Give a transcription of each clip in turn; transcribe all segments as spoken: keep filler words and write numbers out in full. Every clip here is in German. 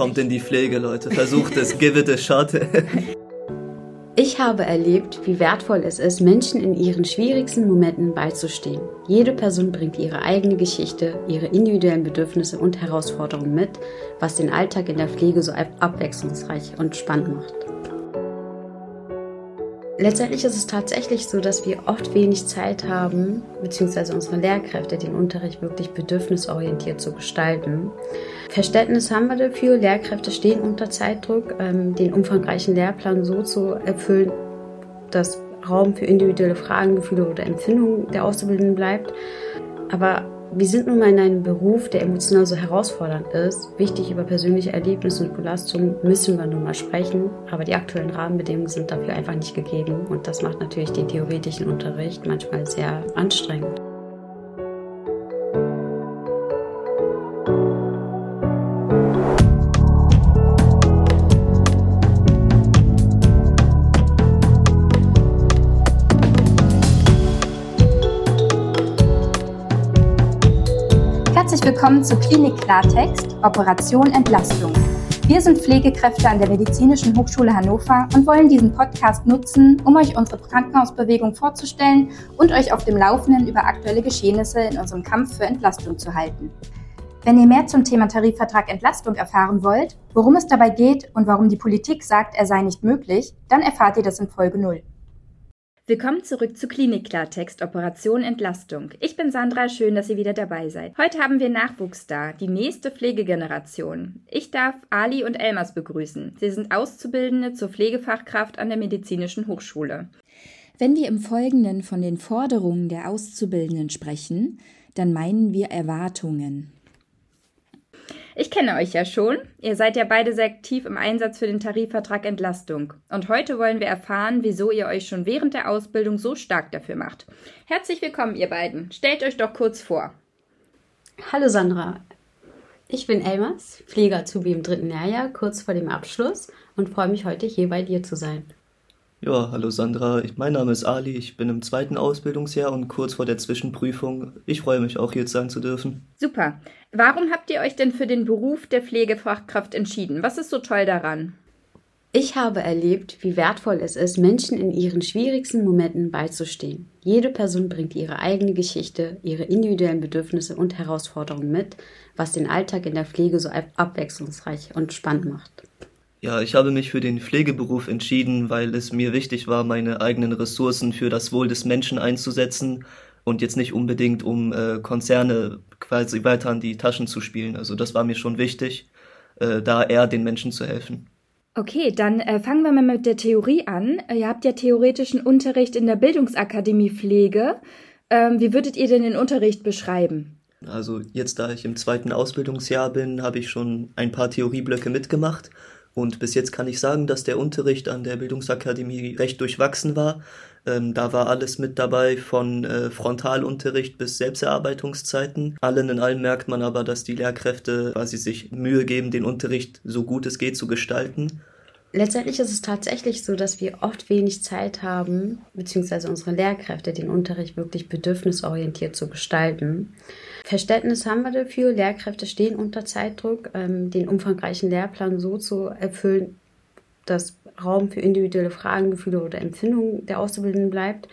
Kommt in die Pflege, Leute. Versucht es. Give it a shot. Ich habe erlebt, wie wertvoll es ist, Menschen in ihren schwierigsten Momenten beizustehen. Jede Person bringt ihre eigene Geschichte, ihre individuellen Bedürfnisse und Herausforderungen mit, was den Alltag in der Pflege so abwechslungsreich und spannend macht. Letztendlich ist es tatsächlich so, dass wir oft wenig Zeit haben, beziehungsweise unsere Lehrkräfte, den Unterricht wirklich bedürfnisorientiert zu gestalten. Verständnis haben wir dafür, Lehrkräfte stehen unter Zeitdruck, ähm, den umfangreichen Lehrplan so zu erfüllen, dass Raum für individuelle Fragen, Gefühle oder Empfindungen der Auszubildenden bleibt. Aber wir sind nun mal in einem Beruf, der emotional so herausfordernd ist. Wichtig, über persönliche Erlebnisse und Belastungen müssen wir nun mal sprechen, aber die aktuellen Rahmenbedingungen sind dafür einfach nicht gegeben und das macht natürlich den theoretischen Unterricht manchmal sehr anstrengend. Herzlich willkommen zu Klinik Klartext, Operation Entlastung. Wir sind Pflegekräfte an der Medizinischen Hochschule Hannover und wollen diesen Podcast nutzen, um euch unsere Krankenhausbewegung vorzustellen und euch auf dem Laufenden über aktuelle Geschehnisse in unserem Kampf für Entlastung zu halten. Wenn ihr mehr zum Thema Tarifvertrag Entlastung erfahren wollt, worum es dabei geht und warum die Politik sagt, er sei nicht möglich, dann erfahrt ihr das in Folge null. Willkommen zurück zu Klinik Klartext, Operation Entlastung. Ich bin Sandra, schön, dass ihr wieder dabei seid. Heute haben wir Nachwuchs da, die nächste Pflegegeneration. Ich darf Ali und Elmas begrüßen. Sie sind Auszubildende zur Pflegefachkraft an der Medizinischen Hochschule. Wenn wir im Folgenden von den Forderungen der Auszubildenden sprechen, dann meinen wir Erwartungen. Ich kenne euch ja schon. Ihr seid ja beide sehr aktiv im Einsatz für den Tarifvertrag Entlastung. Und heute wollen wir erfahren, wieso ihr euch schon während der Ausbildung so stark dafür macht. Herzlich willkommen, ihr beiden. Stellt euch doch kurz vor. Hallo Sandra, ich bin Elmas, Pflegeazubi im dritten Lehrjahr, kurz vor dem Abschluss und freue mich heute hier bei dir zu sein. Ja, hallo Sandra, ich, mein Name ist Ali, ich bin im zweiten Ausbildungsjahr und kurz vor der Zwischenprüfung. Ich freue mich auch, hier sein zu dürfen. Super. Warum habt ihr euch denn für den Beruf der Pflegefachkraft entschieden? Was ist so toll daran? Ich habe erlebt, wie wertvoll es ist, Menschen in ihren schwierigsten Momenten beizustehen. Jede Person bringt ihre eigene Geschichte, ihre individuellen Bedürfnisse und Herausforderungen mit, was den Alltag in der Pflege so abwechslungsreich und spannend macht. Ja, ich habe mich für den Pflegeberuf entschieden, weil es mir wichtig war, meine eigenen Ressourcen für das Wohl des Menschen einzusetzen und jetzt nicht unbedingt, um äh, Konzerne quasi weiter an die Taschen zu spielen. Also das war mir schon wichtig, äh, da eher den Menschen zu helfen. Okay, dann äh, fangen wir mal mit der Theorie an. Ihr habt ja theoretischen Unterricht in der Bildungsakademie Pflege. Ähm, wie würdet ihr denn den Unterricht beschreiben? Also jetzt, da ich im zweiten Ausbildungsjahr bin, habe ich schon ein paar Theorieblöcke mitgemacht. Und bis jetzt kann ich sagen, dass der Unterricht an der Bildungsakademie recht durchwachsen war. Ähm, da war alles mit dabei, von äh, Frontalunterricht bis Selbsterarbeitungszeiten. Allen in allem merkt man aber, dass die Lehrkräfte quasi sich Mühe geben, den Unterricht so gut es geht zu gestalten. Letztendlich ist es tatsächlich so, dass wir oft wenig Zeit haben, beziehungsweise unsere Lehrkräfte, den Unterricht wirklich bedürfnisorientiert zu gestalten. Verständnis haben wir dafür, Lehrkräfte stehen unter Zeitdruck, ähm, den umfangreichen Lehrplan so zu erfüllen, dass Raum für individuelle Fragen, Gefühle oder Empfindungen der Auszubildenden bleibt.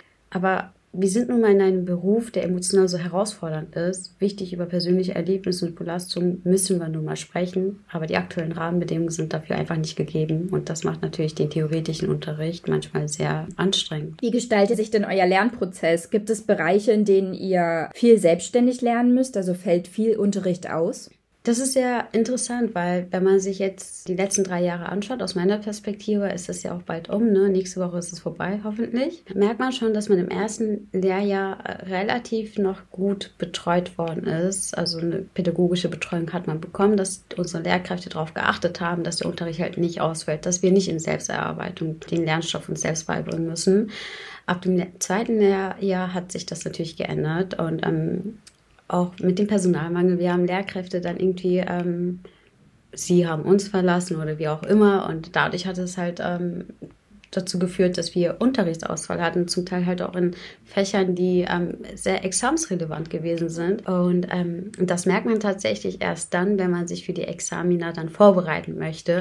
Aber wir sind nun mal in einem Beruf, der emotional so herausfordernd ist. Wichtig, über persönliche Erlebnisse und Belastungen müssen wir nun mal sprechen, aber die aktuellen Rahmenbedingungen sind dafür einfach nicht gegeben und das macht natürlich den theoretischen Unterricht manchmal sehr anstrengend. Wie gestaltet sich denn euer Lernprozess? Gibt es Bereiche, in denen ihr viel selbstständig lernen müsst, also fällt viel Unterricht aus? Das ist sehr interessant, weil wenn man sich jetzt die letzten drei Jahre anschaut, aus meiner Perspektive ist es ja auch bald um, ne? Nächste Woche ist es vorbei, hoffentlich. Merkt man schon, dass man im ersten Lehrjahr relativ noch gut betreut worden ist. Also eine pädagogische Betreuung hat man bekommen, dass unsere Lehrkräfte darauf geachtet haben, dass der Unterricht halt nicht ausfällt, dass wir nicht in Selbsterarbeitung den Lernstoff uns selbst beibringen müssen. Ab dem zweiten Lehrjahr hat sich das natürlich geändert und ähm, auch mit dem Personalmangel, wir haben Lehrkräfte dann irgendwie, ähm, sie haben uns verlassen oder wie auch immer und dadurch hat es halt ähm, dazu geführt, dass wir Unterrichtsausfall hatten, zum Teil halt auch in Fächern, die ähm, sehr examensrelevant gewesen sind. Und ähm, das merkt man tatsächlich erst dann, wenn man sich für die Examina dann vorbereiten möchte.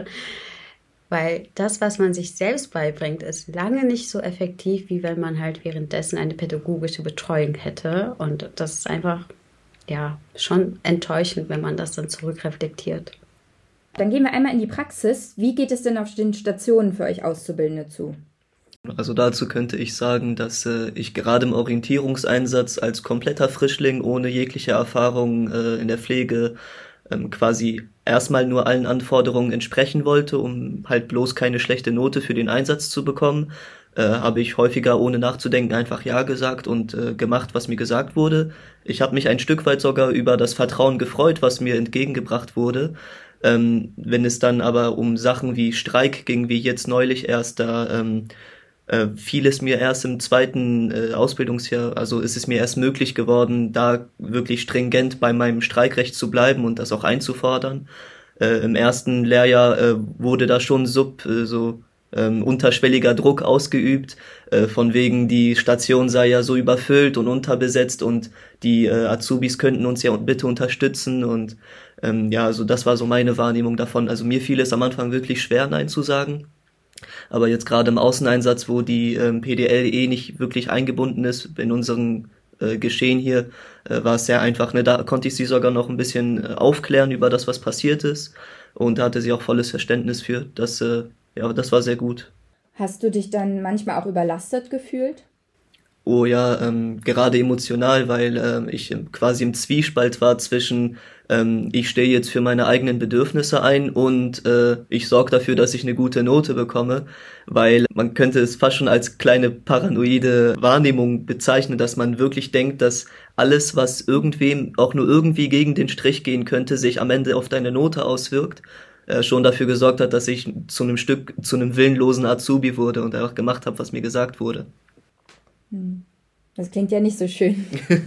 Weil das, was man sich selbst beibringt, ist lange nicht so effektiv, wie wenn man halt währenddessen eine pädagogische Betreuung hätte. Und das ist einfach, ja, schon enttäuschend, wenn man das dann zurückreflektiert. Dann gehen wir einmal in die Praxis. Wie geht es denn auf den Stationen für euch Auszubildende zu? Also dazu könnte ich sagen, dass äh, ich gerade im Orientierungseinsatz als kompletter Frischling ohne jegliche Erfahrung äh, in der Pflege ähm, quasi erstmal nur allen Anforderungen entsprechen wollte, um halt bloß keine schlechte Note für den Einsatz zu bekommen. Äh, habe ich häufiger ohne nachzudenken einfach Ja gesagt und äh, gemacht, was mir gesagt wurde. Ich habe mich ein Stück weit sogar über das Vertrauen gefreut, was mir entgegengebracht wurde. Ähm, wenn es dann aber um Sachen wie Streik ging, wie jetzt neulich erst, da ähm, äh, fiel es mir erst im zweiten äh, Ausbildungsjahr, also ist es mir erst möglich geworden, da wirklich stringent bei meinem Streikrecht zu bleiben und das auch einzufordern. Äh, im ersten Lehrjahr äh, wurde da schon sub, äh, so ähm, unterschwelliger Druck ausgeübt, äh, von wegen die Station sei ja so überfüllt und unterbesetzt und die äh, Azubis könnten uns ja bitte unterstützen und Ähm, ja, also das war so meine Wahrnehmung davon. Also mir fiel es am Anfang wirklich schwer, Nein zu sagen. Aber jetzt gerade im Außeneinsatz, wo die ähm, P D L eh nicht wirklich eingebunden ist in unserem äh, Geschehen hier, äh, war es sehr einfach. Ne? Da konnte ich sie sogar noch ein bisschen äh, aufklären über das, was passiert ist. Und da hatte sie auch volles Verständnis für. Das, äh, ja, das war sehr gut. Hast du dich dann manchmal auch überlastet gefühlt? Oh ja, ähm, gerade emotional, weil ähm, ich quasi im Zwiespalt war zwischen ähm, ich stehe jetzt für meine eigenen Bedürfnisse ein und äh, ich sorge dafür, dass ich eine gute Note bekomme, weil man könnte es fast schon als kleine paranoide Wahrnehmung bezeichnen, dass man wirklich denkt, dass alles, was irgendwem auch nur irgendwie gegen den Strich gehen könnte, sich am Ende auf deine Note auswirkt, äh, schon dafür gesorgt hat, dass ich zu einem Stück, zu einem willenlosen Azubi wurde und auch gemacht habe, was mir gesagt wurde. Das klingt ja nicht so schön.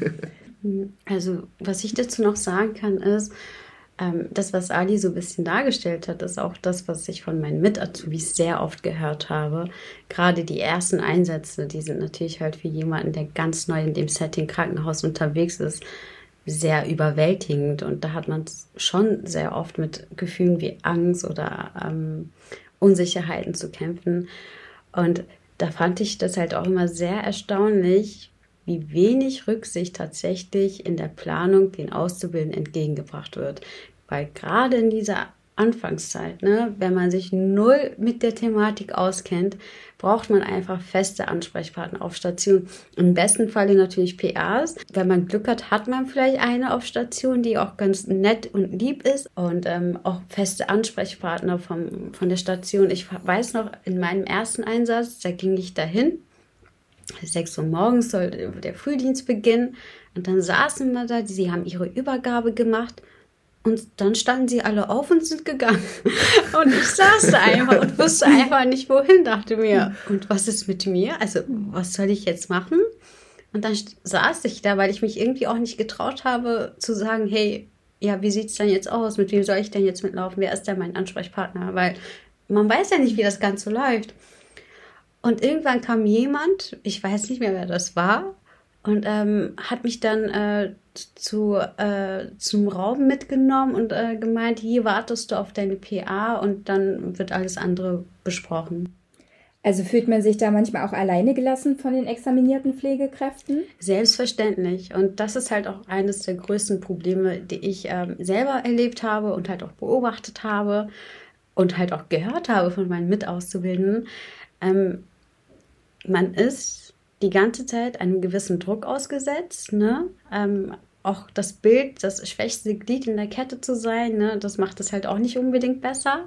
Also, was ich dazu noch sagen kann, ist, ähm, das, was Ali so ein bisschen dargestellt hat, ist auch das, was ich von meinen Mit-Azubis sehr oft gehört habe. Gerade die ersten Einsätze, die sind natürlich halt für jemanden, der ganz neu in dem Setting Krankenhaus unterwegs ist, sehr überwältigend. Und da hat man schon sehr oft mit Gefühlen wie Angst oder ähm, Unsicherheiten zu kämpfen. Und da fand ich das halt auch immer sehr erstaunlich, wie wenig Rücksicht tatsächlich in der Planung den Auszubildenden entgegengebracht wird. Weil gerade in dieser Anfangszeit, ne, wenn man sich null mit der Thematik auskennt, braucht man einfach feste Ansprechpartner auf Station. Im besten Falle natürlich P As. Wenn man Glück hat, hat man vielleicht eine auf Station, die auch ganz nett und lieb ist und ähm, auch feste Ansprechpartner vom, von der Station. Ich weiß noch, in meinem ersten Einsatz, da ging ich dahin. sechs Uhr morgens sollte der Frühdienst beginnen und dann saßen wir da, sie haben ihre Übergabe gemacht. Und dann standen sie alle auf und sind gegangen. Und ich saß da einfach und wusste einfach nicht, wohin, dachte mir. Und was ist mit mir? Also, was soll ich jetzt machen? Und dann saß ich da, weil ich mich irgendwie auch nicht getraut habe, zu sagen, hey, ja, wie sieht's denn jetzt aus? Mit wem soll ich denn jetzt mitlaufen? Wer ist denn mein Ansprechpartner? Weil man weiß ja nicht, wie das Ganze läuft. Und irgendwann kam jemand, ich weiß nicht mehr, wer das war, und ähm, hat mich dann äh, zu, äh, zum Raum mitgenommen und äh, gemeint, hier wartest du auf deine P A und dann wird alles andere besprochen. Also fühlt man sich da manchmal auch alleine gelassen von den examinierten Pflegekräften? Selbstverständlich. Und das ist halt auch eines der größten Probleme, die ich ähm, selber erlebt habe und halt auch beobachtet habe und halt auch gehört habe von meinen Mitauszubildenden. Ähm, man ist die ganze Zeit einem gewissen Druck ausgesetzt, ne? Ähm, auch das Bild, das schwächste Glied in der Kette zu sein, ne? Das macht es halt auch nicht unbedingt besser.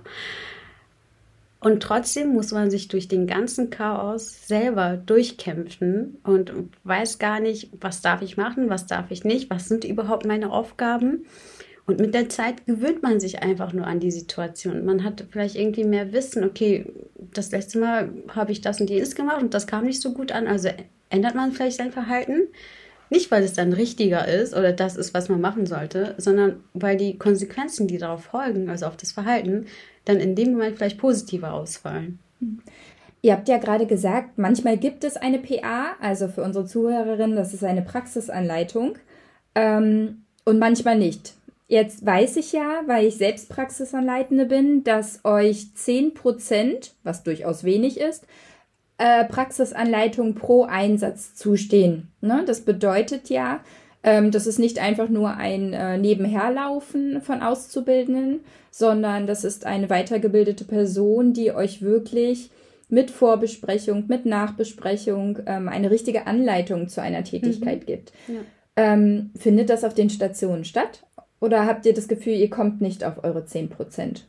Und trotzdem muss man sich durch den ganzen Chaos selber durchkämpfen und weiß gar nicht, was darf ich machen, was darf ich nicht, was sind überhaupt meine Aufgaben. Und mit der Zeit gewöhnt man sich einfach nur an die Situation. Man hat vielleicht irgendwie mehr Wissen, okay, das letzte Mal habe ich das und jenes gemacht und das kam nicht so gut an, also ändert man vielleicht sein Verhalten. Nicht, weil es dann richtiger ist oder das ist, was man machen sollte, sondern weil die Konsequenzen, die darauf folgen, also auf das Verhalten, dann in dem Moment vielleicht positiver ausfallen. Ihr habt ja gerade gesagt, manchmal gibt es eine P A, also für unsere Zuhörerinnen, das ist eine Praxisanleitung, ähm, und manchmal nicht. Jetzt weiß ich ja, weil ich selbst Praxisanleitende bin, dass euch zehn Prozent, was durchaus wenig ist, äh, Praxisanleitung pro Einsatz zustehen. Ne? Das bedeutet ja, ähm, das ist nicht einfach nur ein äh, Nebenherlaufen von Auszubildenden, sondern das ist eine weitergebildete Person, die euch wirklich mit Vorbesprechung, mit Nachbesprechung ähm, eine richtige Anleitung zu einer Tätigkeit mhm. gibt. Ja. Ähm, findet das auf den Stationen statt? Oder habt ihr das Gefühl, ihr kommt nicht auf eure zehn Prozent?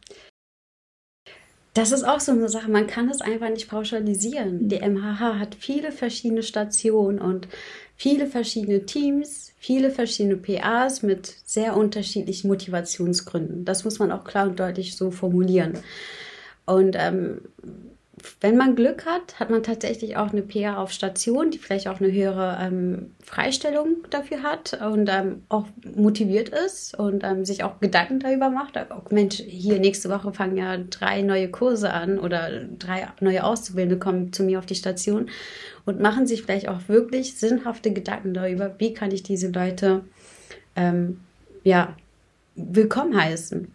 Das ist auch so eine Sache, man kann es einfach nicht pauschalisieren. Die M H H hat viele verschiedene Stationen und viele verschiedene Teams, viele verschiedene P As mit sehr unterschiedlichen Motivationsgründen. Das muss man auch klar und deutlich so formulieren. Und ähm, wenn man Glück hat, hat man tatsächlich auch eine P A auf Station, die vielleicht auch eine höhere ähm, Freistellung dafür hat und ähm, auch motiviert ist und ähm, sich auch Gedanken darüber macht. Oh, Mensch, hier nächste Woche fangen ja drei neue Kurse an oder drei neue Auszubildende kommen zu mir auf die Station und machen sich vielleicht auch wirklich sinnhafte Gedanken darüber, wie kann ich diese Leute ähm, ja, willkommen heißen.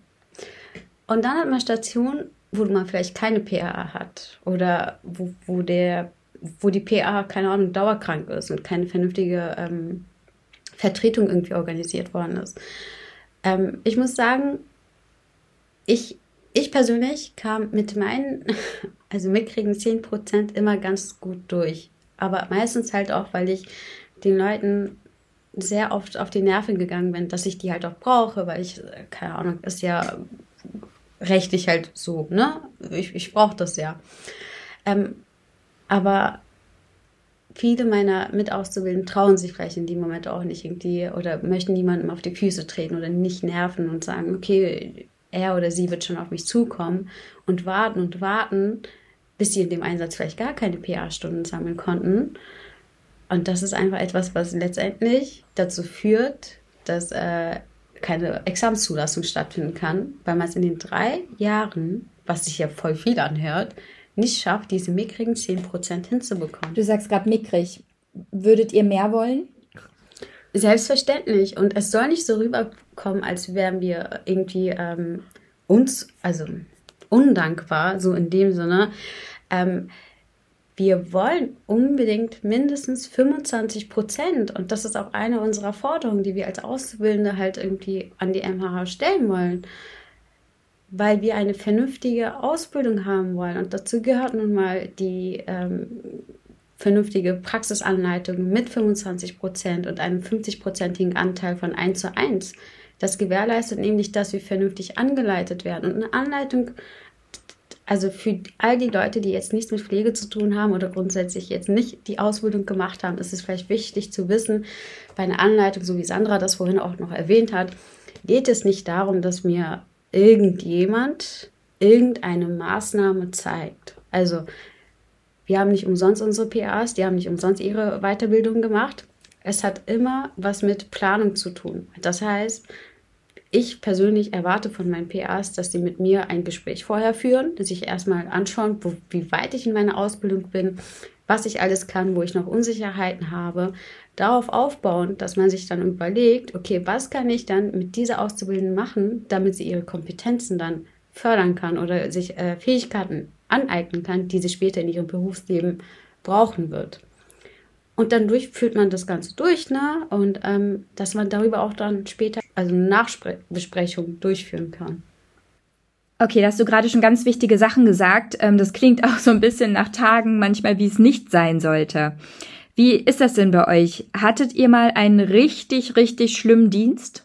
Und dann hat man Stationen, wo man vielleicht keine P A hat oder wo, wo, der, wo die P A, keine Ahnung, dauerkrank ist und keine vernünftige ähm, Vertretung irgendwie organisiert worden ist. Ähm, ich muss sagen, ich, ich persönlich kam mit meinen, also mitkriegen zehn Prozent immer ganz gut durch. Aber meistens halt auch, weil ich den Leuten sehr oft auf die Nerven gegangen bin, dass ich die halt auch brauche, weil ich, keine Ahnung, ist ja rechtlich halt so, ne? Ich, ich brauche das ja. Ähm, aber viele meiner Mitauszubildenden trauen sich vielleicht in dem Moment auch nicht irgendwie oder möchten niemandem auf die Füße treten oder nicht nerven und sagen, okay, er oder sie wird schon auf mich zukommen und warten und warten, bis sie in dem Einsatz vielleicht gar keine P A-Stunden sammeln konnten. Und das ist einfach etwas, was letztendlich dazu führt, dass äh, keine Examenszulassung stattfinden kann, weil man es in den drei Jahren, was sich ja voll viel anhört, nicht schafft, diese mickrigen zehn Prozent hinzubekommen. Du sagst gerade mickrig. Würdet ihr mehr wollen? Selbstverständlich. Und es soll nicht so rüberkommen, als wären wir irgendwie ähm, uns, also undankbar, so in dem Sinne. Ähm, Wir wollen unbedingt mindestens fünfundzwanzig Prozent und das ist auch eine unserer Forderungen, die wir als Auszubildende halt irgendwie an die M H H stellen wollen, weil wir eine vernünftige Ausbildung haben wollen und dazu gehört nun mal die ähm, vernünftige Praxisanleitung mit fünfundzwanzig Prozent und einem fünfzig-prozentigen Anteil von eins zu eins. Das gewährleistet nämlich, dass wir vernünftig angeleitet werden und eine Anleitung. Also für all die Leute, die jetzt nichts mit Pflege zu tun haben oder grundsätzlich jetzt nicht die Ausbildung gemacht haben, ist es vielleicht wichtig zu wissen, bei einer Anleitung, so wie Sandra das vorhin auch noch erwähnt hat, geht es nicht darum, dass mir irgendjemand irgendeine Maßnahme zeigt. Also wir haben nicht umsonst unsere P As, die haben nicht umsonst ihre Weiterbildung gemacht. Es hat immer was mit Planung zu tun. Das heißt, ich persönlich erwarte von meinen P As, dass sie mit mir ein Gespräch vorher führen, dass sich erstmal anschauen, wo, wie weit ich in meiner Ausbildung bin, was ich alles kann, wo ich noch Unsicherheiten habe. Darauf aufbauen, dass man sich dann überlegt, okay, was kann ich dann mit dieser Auszubildenden machen, damit sie ihre Kompetenzen dann fördern kann oder sich äh, Fähigkeiten aneignen kann, die sie später in ihrem Berufsleben brauchen wird. Und dann durch, führt man das Ganze durch, ne? Und ähm, dass man darüber auch dann später also eine Nachbesprechung durchführen kann. Okay, da hast du gerade schon ganz wichtige Sachen gesagt. Ähm, das klingt auch so ein bisschen nach Tagen manchmal, wie es nicht sein sollte. Wie ist das denn bei euch? Hattet ihr mal einen richtig, richtig schlimmen Dienst?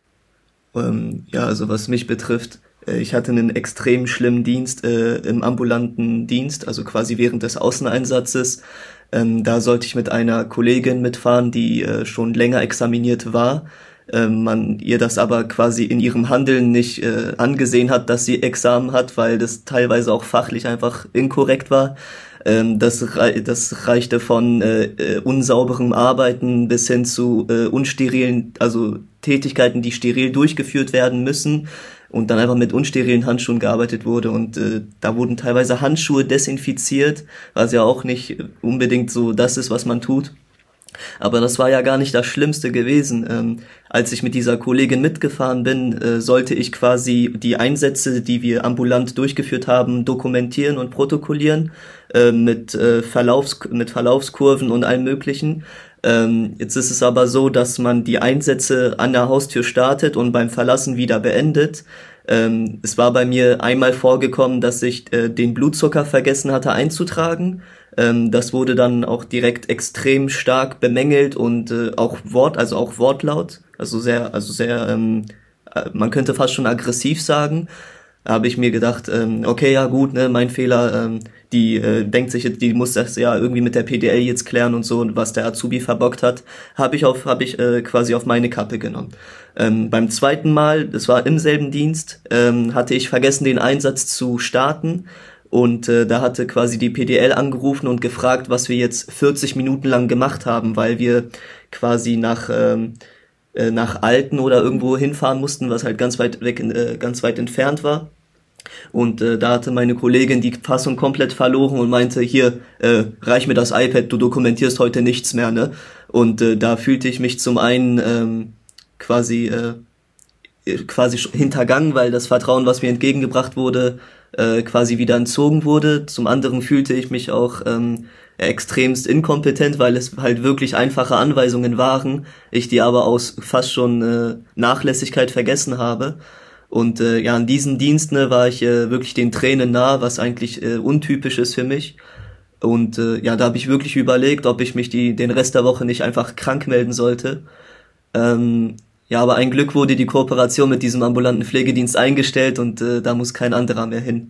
Ähm, ja, also was mich betrifft, äh, ich hatte einen extrem schlimmen Dienst äh, im ambulanten Dienst, also quasi während des Außeneinsatzes. Ähm, da sollte ich mit einer Kollegin mitfahren, die äh, schon länger examiniert war. Ähm, man ihr das aber quasi in ihrem Handeln nicht äh, angesehen hat, dass sie Examen hat, weil das teilweise auch fachlich einfach inkorrekt war. Ähm, das, rei- das reichte von äh, äh, unsauberem Arbeiten bis hin zu äh, unsterilen, also Tätigkeiten, die steril durchgeführt werden müssen. und dann einfach mit unsterilen Handschuhen gearbeitet wurde und äh, da wurden teilweise Handschuhe desinfiziert, was ja auch nicht unbedingt so das ist, was man tut. Aber das war ja gar nicht das Schlimmste gewesen. Ähm, als ich mit dieser Kollegin mitgefahren bin, äh, sollte ich quasi die Einsätze, die wir ambulant durchgeführt haben, dokumentieren und protokollieren, äh, mit, äh, Verlaufs- mit Verlaufskurven und allem Möglichen. Ähm, jetzt ist es aber so, dass man die Einsätze an der Haustür startet und beim Verlassen wieder beendet. Ähm, es war bei mir einmal vorgekommen, dass ich äh, den Blutzucker vergessen hatte einzutragen. Ähm, das wurde dann auch direkt extrem stark bemängelt und äh, auch Wort, also auch wortlaut, also sehr, also sehr, ähm, äh, man könnte fast schon aggressiv sagen. Da habe ich mir gedacht, ähm, okay, ja gut, ne, mein Fehler, ähm, die äh, denkt sich, die muss das ja irgendwie mit der P D L jetzt klären und so, was der Azubi verbockt hat, habe ich auf, habe ich äh, quasi auf meine Kappe genommen. Ähm, beim zweiten Mal, das war im selben Dienst, ähm, hatte ich vergessen, den Einsatz zu starten. Und äh, da hatte quasi die P D L angerufen und gefragt, was wir jetzt vierzig Minuten lang gemacht haben, weil wir quasi nach ähm, äh, nach Alten oder irgendwo hinfahren mussten, was halt ganz weit weg, äh, ganz weit entfernt war. Und äh, da hatte meine Kollegin die Fassung komplett verloren und meinte, hier, äh, reich mir das iPad, du dokumentierst heute nichts mehr, ne? Und äh, da fühlte ich mich zum einen ähm, quasi äh, quasi hintergangen, weil das Vertrauen, was mir entgegengebracht wurde, äh, quasi wieder entzogen wurde. Zum anderen fühlte ich mich auch ähm, extremst inkompetent, weil es halt wirklich einfache Anweisungen waren, ich die aber aus fast schon äh, Nachlässigkeit vergessen habe. Und äh, ja, an diesem Dienst ne, war ich äh, wirklich den Tränen nah, was eigentlich äh, untypisch ist für mich. Und äh, ja, da habe ich wirklich überlegt, ob ich mich die den Rest der Woche nicht einfach krank melden sollte. Ähm, Ja, aber ein Glück wurde die Kooperation mit diesem ambulanten Pflegedienst eingestellt und äh, da muss kein anderer mehr hin.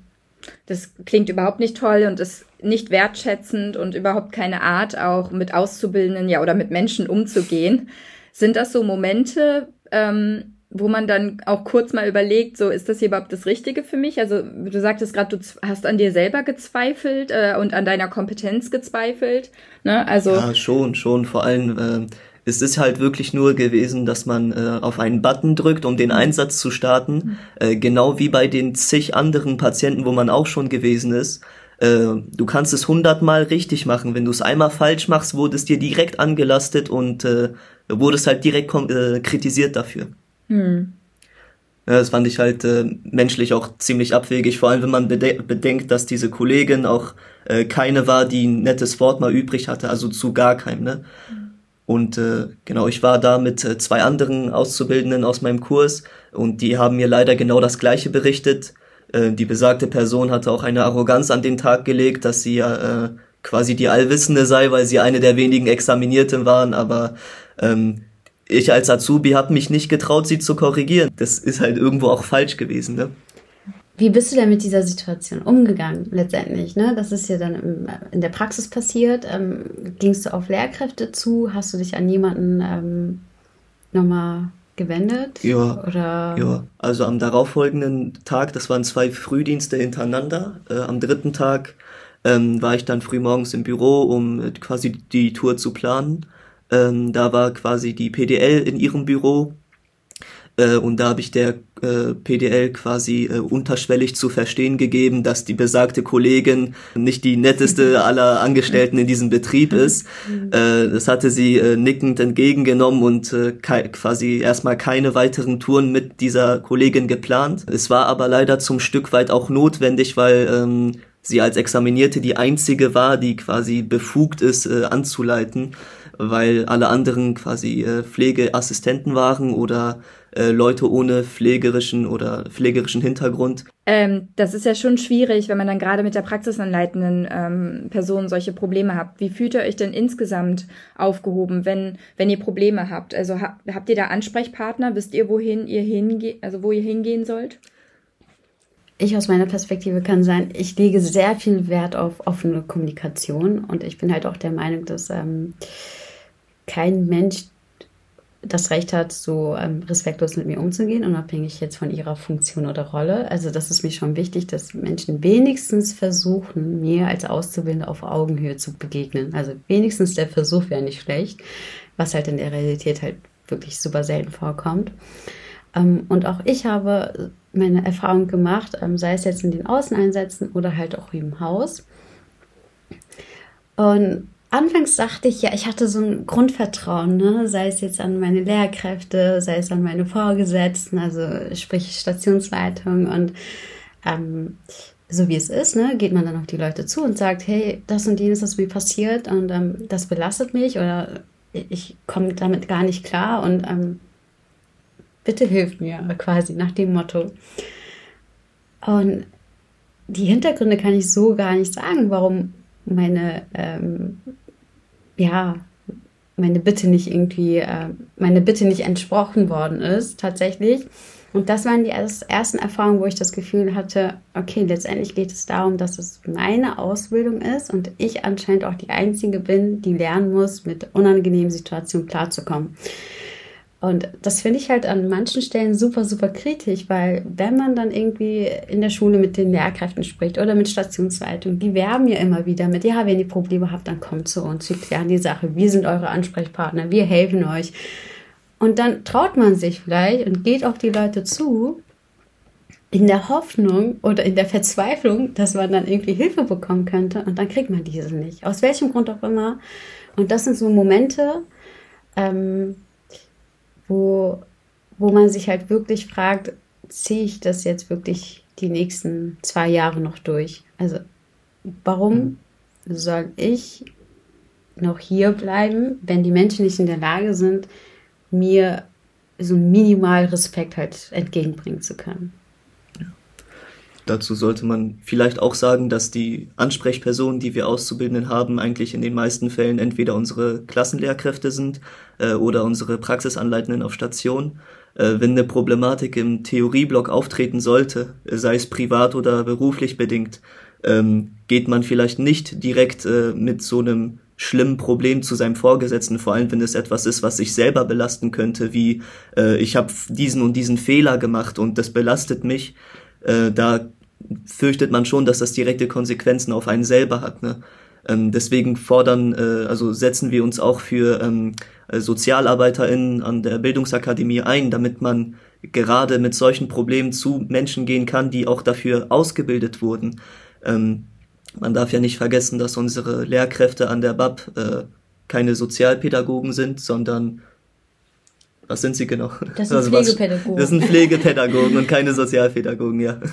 Das klingt überhaupt nicht toll und ist nicht wertschätzend und überhaupt keine Art, auch mit Auszubildenden ja oder mit Menschen umzugehen. Sind das so Momente, ähm, wo man dann auch kurz mal überlegt, so ist das hier überhaupt das Richtige für mich? Also du sagtest gerade, du hast an dir selber gezweifelt äh, und an deiner Kompetenz gezweifelt. Ne? Also ja, schon, schon. Vor allem äh, es ist halt wirklich nur gewesen, dass man äh, auf einen Button drückt, um den Einsatz zu starten. Äh, genau wie bei den zig anderen Patienten, wo man auch schon gewesen ist. Äh, du kannst es hundertmal richtig machen. Wenn du es einmal falsch machst, wurde es dir direkt angelastet und äh, wurdest halt direkt kom- äh, kritisiert dafür. Hm. Ja, das fand ich halt äh, menschlich auch ziemlich abwegig, vor allem wenn man bede- bedenkt, dass diese Kollegin auch äh, keine war, die ein nettes Wort mal übrig hatte, also zu gar keinem, ne? Und äh, genau, ich war da mit äh, zwei anderen Auszubildenden aus meinem Kurs und die haben mir leider genau das Gleiche berichtet. Äh, die besagte Person hatte auch eine Arroganz an den Tag gelegt, dass sie ja äh, quasi die Allwissende sei, weil sie eine der wenigen Examinierten waren, aber ähm, ich als Azubi habe mich nicht getraut, sie zu korrigieren. Das ist halt irgendwo auch falsch gewesen, ne? Wie bist du denn mit dieser Situation umgegangen letztendlich? Ne? Das ist ja dann im, in der Praxis passiert. Ähm, gingst du auf Lehrkräfte zu? Hast du dich an jemanden ähm, nochmal gewendet? Ja, Oder? ja, also am darauffolgenden Tag, das waren zwei Frühdienste hintereinander. Äh, am dritten Tag ähm, war ich dann frühmorgens im Büro, um äh, quasi die Tour zu planen. Ähm, da war quasi die P D L in ihrem Büro. Äh, und da habe ich der äh, P D L quasi äh, unterschwellig zu verstehen gegeben, dass die besagte Kollegin nicht die netteste aller Angestellten in diesem Betrieb ist. Äh, das hatte sie äh, nickend entgegengenommen und äh, ke- quasi erstmal keine weiteren Touren mit dieser Kollegin geplant. Es war aber leider zum Stück weit auch notwendig, weil ähm, sie als Examinierte die einzige war, die quasi befugt ist, äh, anzuleiten, weil alle anderen quasi äh, Pflegeassistenten waren oder äh, Leute ohne pflegerischen oder pflegerischen Hintergrund. Ähm, das ist ja schon schwierig, wenn man dann gerade mit der praxisanleitenden ähm, Person solche Probleme habt. Wie fühlt ihr euch denn insgesamt aufgehoben, wenn wenn ihr Probleme habt? Also ha- habt ihr da Ansprechpartner? Wisst ihr, wohin ihr hinge- also wo ihr hingehen sollt? Ich aus meiner Perspektive kann sein, ich lege sehr viel Wert auf offene Kommunikation und ich bin halt auch der Meinung, dass ähm, kein Mensch das Recht hat, so ähm, respektlos mit mir umzugehen, unabhängig jetzt von ihrer Funktion oder Rolle. Also das ist mir schon wichtig, dass Menschen wenigstens versuchen, mir als Auszubildende auf Augenhöhe zu begegnen. Also wenigstens der Versuch wäre nicht schlecht, was halt in der Realität halt wirklich super selten vorkommt. Ähm, und auch ich habe meine Erfahrung gemacht, ähm, sei es jetzt in den Außeneinsätzen oder halt auch im Haus. Und anfangs dachte ich, ja, ich hatte so ein Grundvertrauen, ne? Sei es jetzt an meine Lehrkräfte, sei es an meine Vorgesetzten, also sprich Stationsleitung und ähm, so wie es ist, ne, geht man dann auf die Leute zu und sagt, hey, das und jenes ist mir passiert und ähm, das belastet mich oder ich komme damit gar nicht klar und ähm, bitte hilft mir, quasi nach dem Motto. Und die Hintergründe kann ich so gar nicht sagen, warum meine, ähm, ja, meine Bitte nicht irgendwie, äh, meine Bitte nicht entsprochen worden ist, tatsächlich. Und das waren die ersten Erfahrungen, wo ich das Gefühl hatte, okay, letztendlich geht es darum, dass es meine Ausbildung ist und ich anscheinend auch die Einzige bin, die lernen muss, mit unangenehmen Situationen klarzukommen. Und das finde ich halt an manchen Stellen super, super kritisch, weil wenn man dann irgendwie in der Schule mit den Lehrkräften spricht oder mit Stationsleitung, die werben ja immer wieder mit, ja, wenn ihr Probleme habt, dann kommt zu uns, wir klären die Sache, wir sind eure Ansprechpartner, wir helfen euch. Und dann traut man sich vielleicht und geht auf die Leute zu, in der Hoffnung oder in der Verzweiflung, dass man dann irgendwie Hilfe bekommen könnte und dann kriegt man diese nicht. Aus welchem Grund auch immer. Und das sind so Momente, ähm, wo, wo man sich halt wirklich fragt, ziehe ich das jetzt wirklich die nächsten zwei Jahre noch durch? Also warum soll ich noch hier bleiben, wenn die Menschen nicht in der Lage sind, mir so minimal Respekt halt entgegenbringen zu können. Ja. Dazu sollte man vielleicht auch sagen, dass die Ansprechpersonen, die wir Auszubildenden haben, eigentlich in den meisten Fällen entweder unsere Klassenlehrkräfte sind äh, oder unsere Praxisanleitenden auf Station. Äh, wenn eine Problematik im Theorieblock auftreten sollte, sei es privat oder beruflich bedingt, ähm, geht man vielleicht nicht direkt äh, mit so einem schlimmen Problem zu seinem Vorgesetzten, vor allem wenn es etwas ist, was sich selber belasten könnte, wie äh, ich habe diesen und diesen Fehler gemacht und das belastet mich, äh, da fürchtet man schon, dass das direkte Konsequenzen auf einen selber hat, ne? Ähm, deswegen fordern, äh, also setzen wir uns auch für ähm, SozialarbeiterInnen an der Bildungsakademie ein, damit man gerade mit solchen Problemen zu Menschen gehen kann, die auch dafür ausgebildet wurden. Ähm, Man darf ja nicht vergessen, dass unsere Lehrkräfte an der B A P äh, keine Sozialpädagogen sind, sondern, was sind sie genau? Das sind also Pflegepädagogen. Das sind Pflegepädagogen und keine Sozialpädagogen, ja.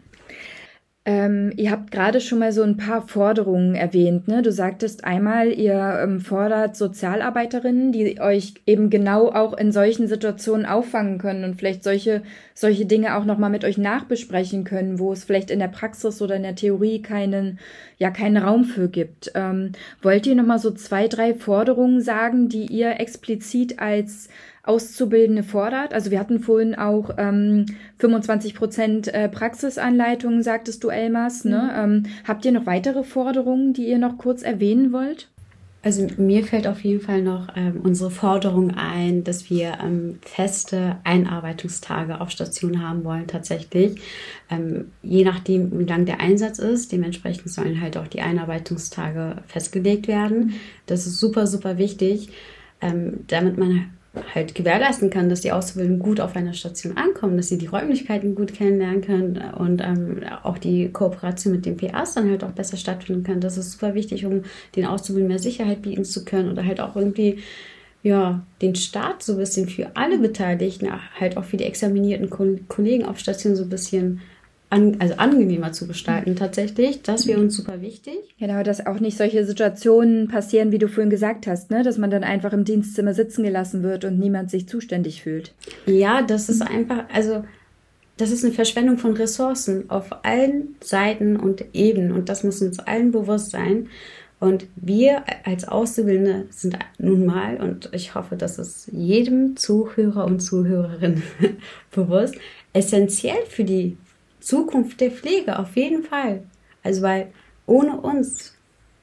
Ähm, ihr habt gerade schon mal so ein paar Forderungen erwähnt, ne? Du sagtest einmal, ihr ähm, fordert Sozialarbeiterinnen, die euch eben genau auch in solchen Situationen auffangen können und vielleicht solche, solche Dinge auch nochmal mit euch nachbesprechen können, wo es vielleicht in der Praxis oder in der Theorie keinen, ja, keinen Raum für gibt. Ähm, wollt ihr nochmal so zwei, drei Forderungen sagen, die ihr explizit als Auszubildende fordert? Also wir hatten vorhin auch ähm, fünfundzwanzig Prozent äh, Praxisanleitungen, sagtest du, Elmas. Ne? Mhm. Ähm, habt ihr noch weitere Forderungen, die ihr noch kurz erwähnen wollt? Also mir fällt auf jeden Fall noch ähm, unsere Forderung ein, dass wir ähm, feste Einarbeitungstage auf Station haben wollen tatsächlich. Ähm, je nachdem, wie lang der Einsatz ist, dementsprechend sollen halt auch die Einarbeitungstage festgelegt werden. Das ist super, super wichtig, ähm, damit man halt gewährleisten kann, dass die Auszubildenden gut auf einer Station ankommen, dass sie die Räumlichkeiten gut kennenlernen können und ähm, auch die Kooperation mit den P As dann halt auch besser stattfinden kann. Das ist super wichtig, um den Auszubildenden mehr Sicherheit bieten zu können oder halt auch irgendwie ja den Start so ein bisschen für alle Beteiligten, halt auch für die examinierten Kollegen auf Station so ein bisschen An, also angenehmer zu gestalten tatsächlich. Das wäre uns super wichtig. Genau, dass auch nicht solche Situationen passieren, wie du vorhin gesagt hast, ne? Dass man dann einfach im Dienstzimmer sitzen gelassen wird und niemand sich zuständig fühlt. Ja, das ist einfach, also das ist eine Verschwendung von Ressourcen auf allen Seiten und Ebenen und das muss uns allen bewusst sein. Und wir als Auszubildende sind nun mal, und ich hoffe, dass es jedem Zuhörer und Zuhörerin bewusst, essentiell für die Zukunft der Pflege, auf jeden Fall. Also weil ohne uns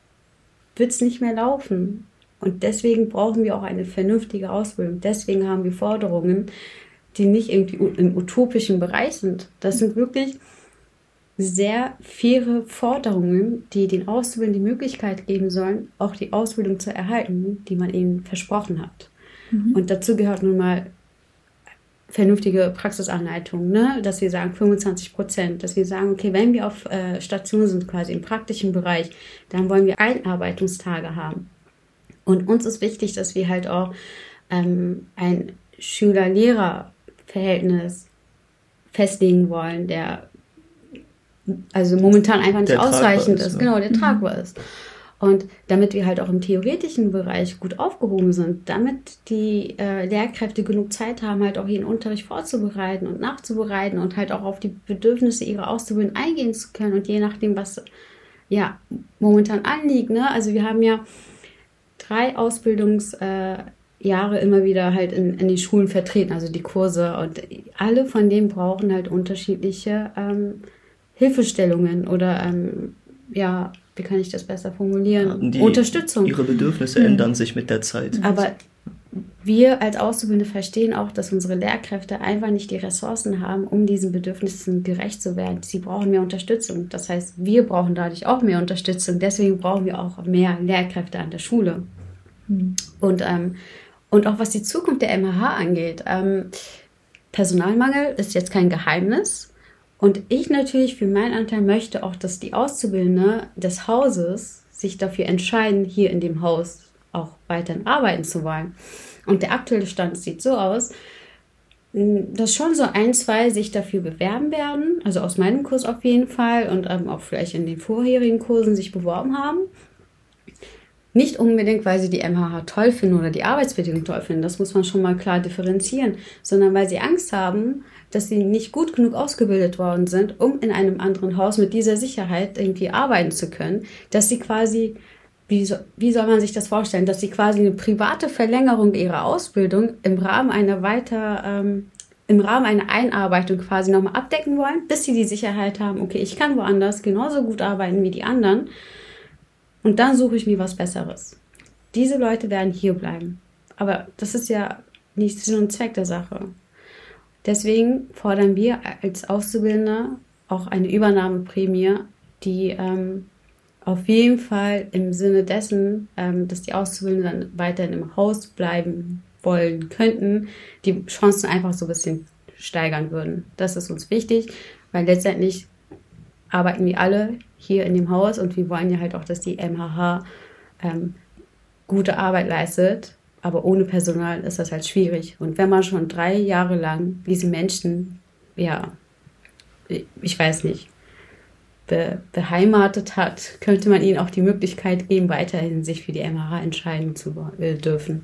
wird es nicht mehr laufen. Und deswegen brauchen wir auch eine vernünftige Ausbildung. Deswegen haben wir Forderungen, die nicht irgendwie im utopischen Bereich sind. Das sind wirklich sehr faire Forderungen, die den Auszubildenden die Möglichkeit geben sollen, auch die Ausbildung zu erhalten, die man ihnen versprochen hat. Mhm. Und dazu gehört nun mal vernünftige Praxisanleitungen, ne? Dass wir sagen fünfundzwanzig Prozent, dass wir sagen, okay, wenn wir auf äh, Station sind, quasi im praktischen Bereich, dann wollen wir Einarbeitungstage haben. Und uns ist wichtig, dass wir halt auch ähm, ein Schüler-Lehrer-Verhältnis festlegen wollen, der also momentan einfach nicht ausreichend ist, ist, genau, der tragbar ist. Und damit wir halt auch im theoretischen Bereich gut aufgehoben sind, damit die äh, Lehrkräfte genug Zeit haben, halt auch ihren Unterricht vorzubereiten und nachzubereiten und halt auch auf die Bedürfnisse ihrer Auszubildenden eingehen zu können und je nachdem, was ja momentan anliegt. Ne? Also wir haben ja drei Ausbildungsjahre äh, immer wieder halt in, in den Schulen vertreten, also die Kurse, und alle von denen brauchen halt unterschiedliche ähm, Hilfestellungen oder ähm, ja, wie kann ich das besser formulieren? Ja, die, Unterstützung. Ihre Bedürfnisse mhm. ändern sich mit der Zeit. Aber wir als Auszubildende verstehen auch, dass unsere Lehrkräfte einfach nicht die Ressourcen haben, um diesen Bedürfnissen gerecht zu werden. Sie brauchen mehr Unterstützung. Das heißt, wir brauchen dadurch auch mehr Unterstützung. Deswegen brauchen wir auch mehr Lehrkräfte an der Schule. Mhm. Und, ähm, und auch was die Zukunft der M H H angeht. Ähm, Personalmangel ist jetzt kein Geheimnis. Und ich natürlich für meinen Anteil möchte auch, dass die Auszubildenden des Hauses sich dafür entscheiden, hier in dem Haus auch weiterhin arbeiten zu wollen. Und der aktuelle Stand sieht so aus, dass schon so ein, zwei sich dafür bewerben werden, also aus meinem Kurs auf jeden Fall und ähm, auch vielleicht in den vorherigen Kursen sich beworben haben. Nicht unbedingt, weil sie die M H H toll finden oder die Arbeitsbedingungen toll finden, das muss man schon mal klar differenzieren, sondern weil sie Angst haben, dass sie nicht gut genug ausgebildet worden sind, um in einem anderen Haus mit dieser Sicherheit irgendwie arbeiten zu können, dass sie quasi, wie, so, wie soll man sich das vorstellen, dass sie quasi eine private Verlängerung ihrer Ausbildung im Rahmen einer weiter, ähm, im Rahmen einer Einarbeitung quasi nochmal abdecken wollen, bis sie die Sicherheit haben, okay, ich kann woanders genauso gut arbeiten wie die anderen und dann suche ich mir was Besseres. Diese Leute werden hier bleiben. Aber das ist ja nicht Sinn und Zweck der Sache. Deswegen fordern wir als Auszubildende auch eine Übernahmeprämie, die ähm, auf jeden Fall im Sinne dessen, ähm, dass die Auszubildenden dann weiterhin im Haus bleiben wollen könnten, die Chancen einfach so ein bisschen steigern würden. Das ist uns wichtig, weil letztendlich arbeiten wir alle hier in dem Haus und wir wollen ja halt auch, dass die M H H ähm, gute Arbeit leistet. Aber ohne Personal ist das halt schwierig. Und wenn man schon drei Jahre lang diese Menschen, ja, ich weiß nicht, be, beheimatet hat, könnte man ihnen auch die Möglichkeit geben, weiterhin sich für die M H H entscheiden zu äh, dürfen.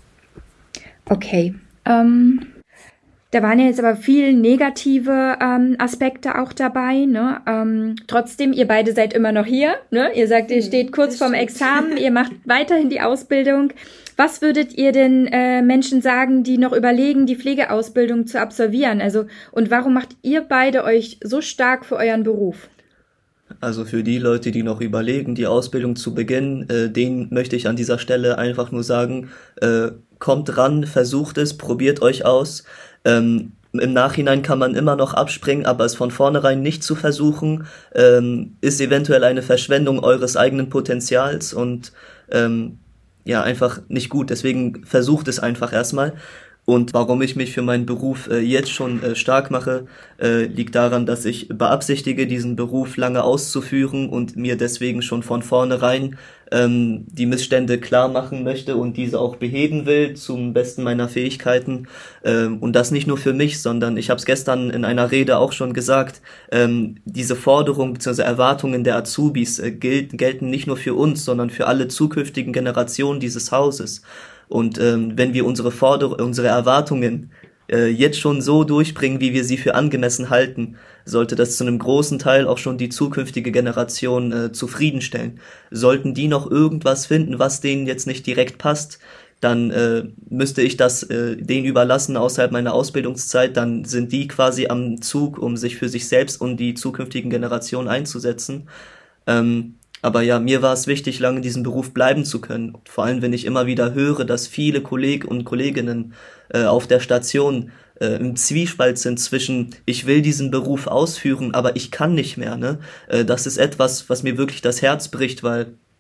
Okay. Ähm, da waren ja jetzt aber viel negative ähm, Aspekte auch dabei. Ne? Ähm, trotzdem, ihr beide seid immer noch hier. Ne? Ihr sagt, ihr steht kurz vorm Examen, ihr macht weiterhin die Ausbildung. Was würdet ihr den äh, Menschen sagen, die noch überlegen, die Pflegeausbildung zu absolvieren? Also, und warum macht ihr beide euch so stark für euren Beruf? Also für die Leute, die noch überlegen, die Ausbildung zu beginnen, äh, denen möchte ich an dieser Stelle einfach nur sagen, äh, kommt ran, versucht es, probiert euch aus. Ähm, Im Nachhinein kann man immer noch abspringen, aber es von vornherein nicht zu versuchen, ähm, ist eventuell eine Verschwendung eures eigenen Potenzials und ähm, ja, einfach nicht gut. Deswegen versucht es einfach erstmal. Und warum ich mich für meinen Beruf äh, jetzt schon äh, stark mache, äh, liegt daran, dass ich beabsichtige, diesen Beruf lange auszuführen und mir deswegen schon von vornherein ähm, die Missstände klar machen möchte und diese auch beheben will zum besten meiner Fähigkeiten. Ähm, und das nicht nur für mich, sondern ich habe es gestern in einer Rede auch schon gesagt, ähm, diese Forderungen bzw. Erwartungen der Azubis äh, gilt, gelten nicht nur für uns, sondern für alle zukünftigen Generationen dieses Hauses. Und ähm, wenn wir unsere Forder- unsere Erwartungen äh, jetzt schon so durchbringen, wie wir sie für angemessen halten, sollte das zu einem großen Teil auch schon die zukünftige Generation äh, zufriedenstellen. Sollten die noch irgendwas finden, was denen jetzt nicht direkt passt, dann äh, müsste ich das äh, denen überlassen außerhalb meiner Ausbildungszeit. Dann sind die quasi am Zug, um sich für sich selbst und die zukünftigen Generationen einzusetzen. Ähm, Aber ja, mir war es wichtig, lange in diesem Beruf bleiben zu können. Vor allem, wenn ich immer wieder höre, dass viele Kollegen und Kolleginnen äh, auf der Station äh, im Zwiespalt sind zwischen, ich will diesen Beruf ausführen, aber ich kann nicht mehr. Ne? Äh, das ist etwas, was mir wirklich das Herz bricht, weil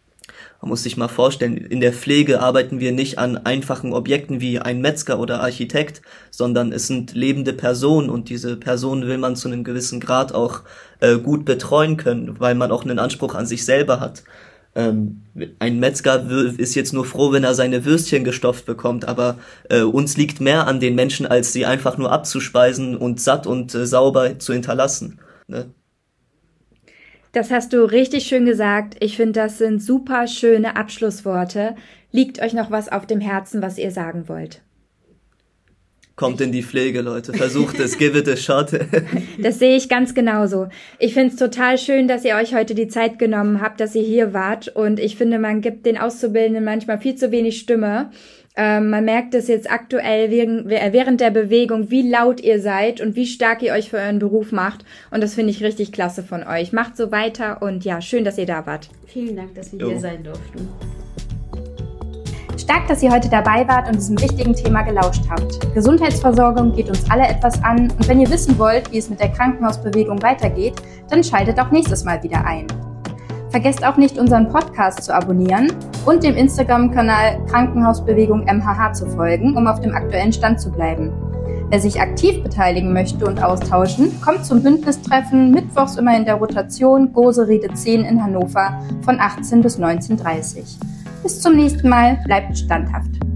Man muss sich mal vorstellen, in der Pflege arbeiten wir nicht an einfachen Objekten wie ein Metzger oder Architekt, sondern es sind lebende Personen und diese Personen will man zu einem gewissen Grad auch äh, gut betreuen können, weil man auch einen Anspruch an sich selber hat. Ähm, ein Metzger w- ist jetzt nur froh, wenn er seine Würstchen gestopft bekommt, aber äh, uns liegt mehr an den Menschen, als sie einfach nur abzuspeisen und satt und äh, sauber zu hinterlassen, ne? Das hast du richtig schön gesagt. Ich finde, das sind super schöne Abschlussworte. Liegt euch noch was auf dem Herzen, was ihr sagen wollt? Kommt in die Pflege, Leute. Versucht es. Give it a shot. Das sehe ich ganz genauso. Ich finde es total schön, dass ihr euch heute die Zeit genommen habt, dass ihr hier wart. Und ich finde, man gibt den Auszubildenden manchmal viel zu wenig Stimme. Ähm, man merkt es jetzt aktuell während der Bewegung, wie laut ihr seid und wie stark ihr euch für euren Beruf macht. Und das finde ich richtig klasse von euch. Macht so weiter und ja, schön, dass ihr da wart. Vielen Dank, dass wir Jo. hier sein durften. Stark, dass ihr heute dabei wart und diesem wichtigen Thema gelauscht habt. Gesundheitsversorgung geht uns alle etwas an und wenn ihr wissen wollt, wie es mit der Krankenhausbewegung weitergeht, dann schaltet auch nächstes Mal wieder ein. Vergesst auch nicht, unseren Podcast zu abonnieren und dem Instagram-Kanal Krankenhausbewegung M H H zu folgen, um auf dem aktuellen Stand zu bleiben. Wer sich aktiv beteiligen möchte und austauschen, kommt zum Bündnistreffen mittwochs immer in der Rotation Goseriede zehn in Hannover von achtzehn bis neunzehn Uhr dreißig. Bis zum nächsten Mal, bleibt standhaft.